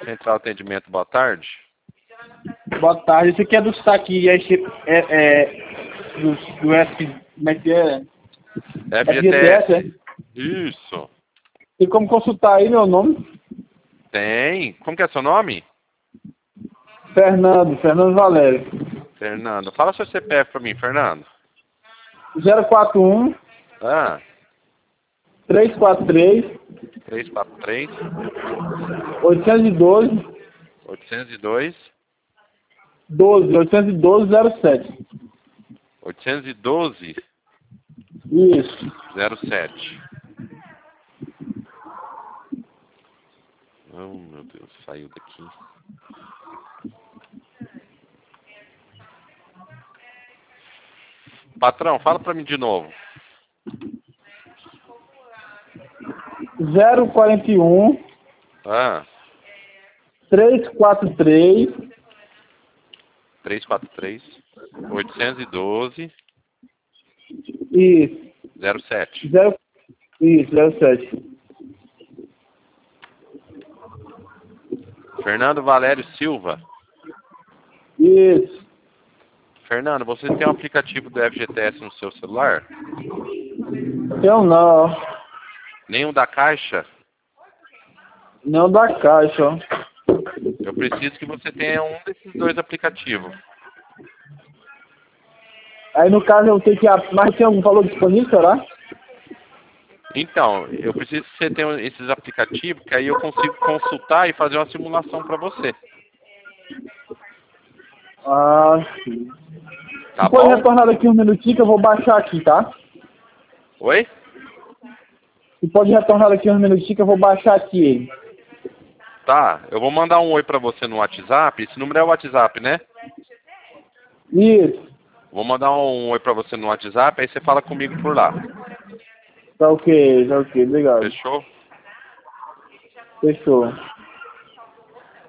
Central Atendimento, boa tarde. Boa tarde, esse aqui é do saque do F, como é que é? FGTS. é? Isso. Tem como consultar aí meu nome? Tem. Como que é seu nome? Fernando Valério. Fernando. Fala seu CPF pra mim, Fernando. 041 Ah, 343 343 812 802 812 07. 812 Isso. 07. Oh, meu Deus, saiu daqui. Patrão, fala pra mim de novo. 041 Ah, 343 343 812 Isso. 07. Isso, 07. Fernando Valério Silva. Isso. Fernando, você tem um aplicativo do FGTS no seu celular? Eu não. Nenhum da Caixa? Não da Caixa, ó. Eu preciso que você tenha um desses dois aplicativos. Aí no caso eu tenho que... Mas tem algum valor disponível, será? Então, eu preciso que você tenha esses aplicativos, que aí eu consigo consultar e fazer uma simulação para você. Ah, sim. Tá Você pode bom? retornar daqui um minutinho que eu vou baixar aqui, tá? Oi? Você pode retornar daqui um minutinho que eu vou baixar aqui ele. Tá, eu vou mandar um oi para você no WhatsApp. Esse número é o WhatsApp, né? Isso. Vou mandar um oi para você no WhatsApp, aí você fala comigo por lá. Tá ok, obrigado. Fechou? Fechou.